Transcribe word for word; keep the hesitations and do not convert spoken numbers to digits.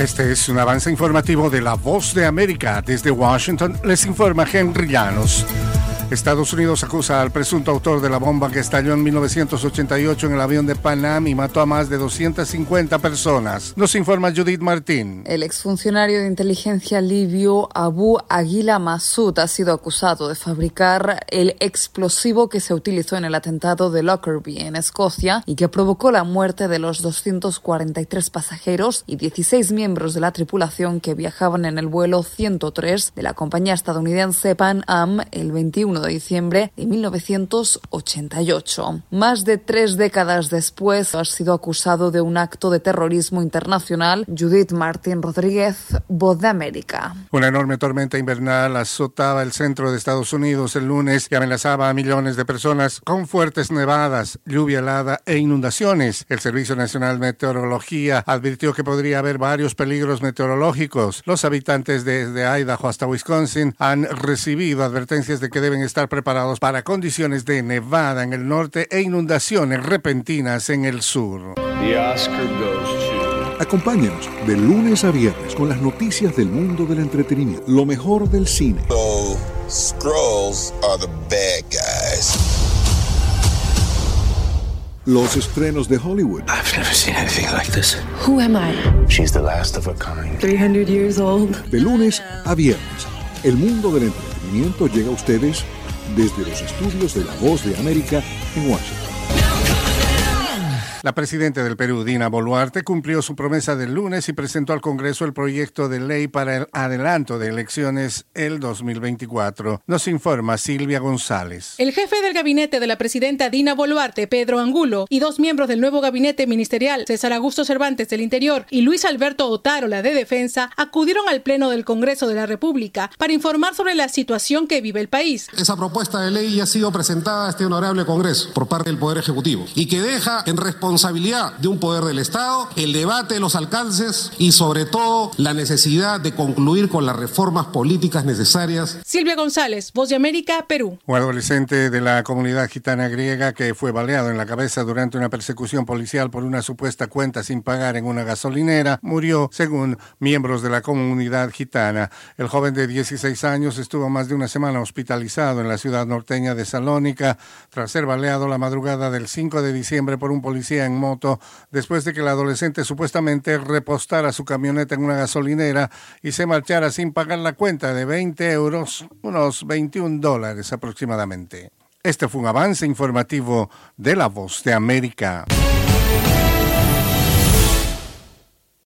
Este es un avance informativo de La Voz de América. Desde Washington les informa Henry Llanos. Estados Unidos acusa al presunto autor de la bomba que estalló en mil novecientos ochenta y ocho en el avión de Pan Am y mató a más de doscientas cincuenta personas. Nos informa Judith Martín. El exfuncionario de inteligencia libio Abu Aguila Massoud ha sido acusado de fabricar el explosivo que se utilizó en el atentado de Lockerbie en Escocia y que provocó la muerte de los doscientos cuarenta y tres pasajeros y dieciséis miembros de la tripulación que viajaban en el vuelo ciento tres de la compañía estadounidense Pan Am el veintiuno de diciembre de mil novecientos ochenta y ocho. Más de tres décadas después ha sido acusado de un acto de terrorismo internacional. Judith Martín Rodríguez, Voz de América. Una enorme tormenta invernal azotaba el centro de Estados Unidos el lunes y amenazaba a millones de personas con fuertes nevadas, lluvia helada e inundaciones. El Servicio Nacional de Meteorología advirtió que podría haber varios peligros meteorológicos. Los habitantes desde Idaho hasta Wisconsin han recibido advertencias de que deben estar preparados para condiciones de nevada en el norte e inundaciones repentinas en el sur. The Oscar goes to... Acompáñanos de lunes a viernes con las noticias del mundo del entretenimiento, lo mejor del cine. So, Skrulls are the bad guys. Los estrenos de Hollywood. I've never seen anything like this. Who am I? She's the last of her kind. three hundred years old. De lunes a viernes, el mundo del entretenimiento llega a ustedes desde los estudios de La Voz de América en Washington. La presidenta del Perú, Dina Boluarte, cumplió su promesa del lunes y presentó al Congreso el proyecto de ley para el adelanto de elecciones el dos mil veinticuatro. Nos informa Silvia González. El jefe del gabinete de la presidenta Dina Boluarte, Pedro Angulo, y dos miembros del nuevo gabinete ministerial, César Augusto Cervantes del Interior y Luis Alberto Otárola de Defensa, acudieron al Pleno del Congreso de la República para informar sobre la situación que vive el país. Esa propuesta de ley ya ha sido presentada a este honorable Congreso por parte del Poder Ejecutivo y que deja en responsabilidad responsabilidad de un poder del Estado, el debate de los alcances y sobre todo la necesidad de concluir con las reformas políticas necesarias. Silvia González, Voz de América, Perú. Un adolescente de la comunidad gitana griega que fue baleado en la cabeza durante una persecución policial por una supuesta cuenta sin pagar en una gasolinera murió, según miembros de la comunidad gitana. El joven de dieciséis años estuvo más de una semana hospitalizado en la ciudad norteña de Salónica tras ser baleado la madrugada del cinco de diciembre por un policía en moto después de que el adolescente supuestamente repostara su camioneta en una gasolinera y se marchara sin pagar la cuenta de veinte euros, unos veintiún dólares aproximadamente. Este fue un avance informativo de La Voz de América.